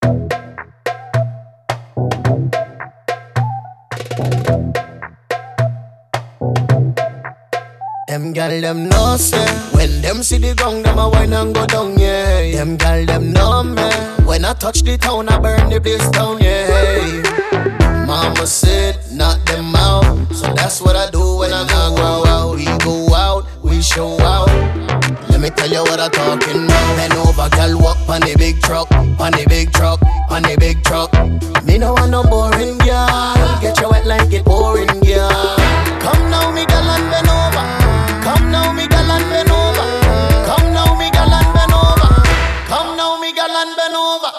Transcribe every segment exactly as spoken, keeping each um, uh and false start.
Them gal them know say when them see the ground, them a wine and go down, yeah. Them gal them know me. When I touch the town, I burn the place down, yeah. Mama said, knock them out. So that's what I do when I go out. We go out, we show out. Let me tell you what I'm talking about. Bend over, gal, walk on the big truck, on the big truck, on the big truck. Me no want no boring girl. Get you wet like it pouring, girl. Come now, me gal, and bend over. Come now, me gal, and bend over. Come now, me gal, and bend over. Come now, me gal, and bend over.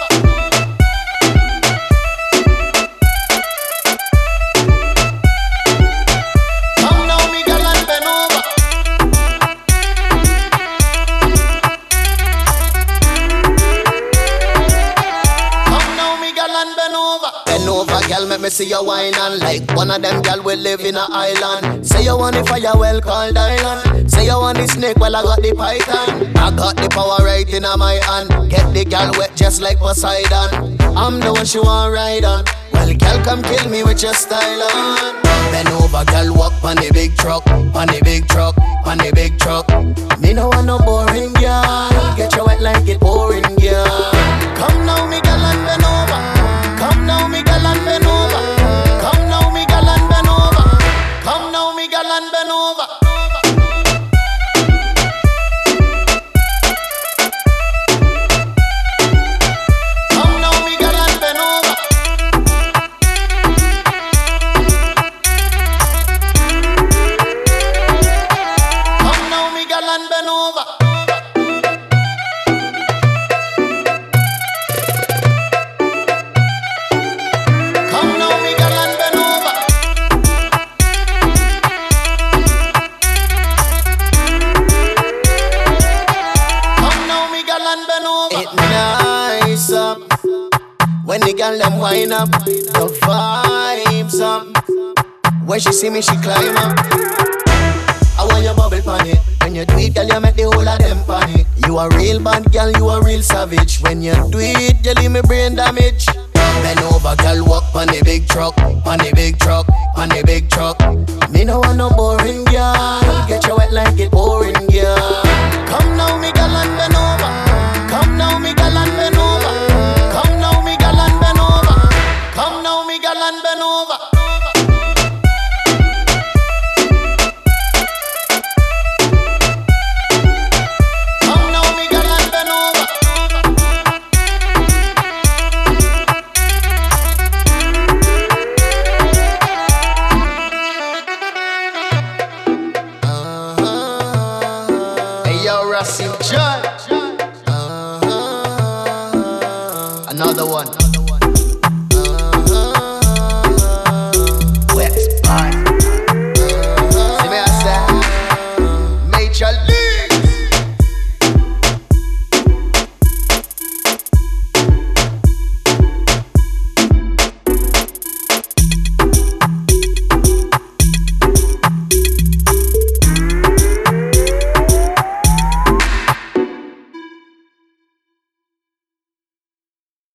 Come now, me gal, and bend over. Come now, me gal, and bend over. Bend over, gal, make me see you whine on like one of them gal we live in a island. Say you want the fire, well called island. Say you want the snake, well I got the python. I got the power right in my hand. Get the gal wet just like Poseidon. I'm the one she want ride on. Well, gal, come kill me with your style on. Bend over, gal, walk on the big truck, on the big truck, on the big truck. Me no want no boring girl. Get you wet like it pouring, girl. Come now, me gal, and bend over. Come now, me gal, and bend over. Come now, me gal, and bend over. Come now, me gal, and bend over. Come now, me gal, and bend over. Come now, me gal, and bend over. Come now, me gal, and bend over. Come now, me gal, and bend over. It nice up when the gal them wind up. The vibes up. When she see me, she climb up. I want your bubble pan it. When you do it, girl, you make the whole of them panic. You a real bad girl, you a real savage. When you do it, you leave me brain damage. Bend over, girl, walk on the big truck, on the big truck, on the big truck. Me no want no boring girl. Get you wet like it pouring, girl. Come now, me girl, and bend over. Come now, me girl, and bend over. Come now, me girl, and bend over. Come now, me girl, and bend over. Come now, me girl, and bend over. Hey yo, Rasim John. Uh-huh. Another one.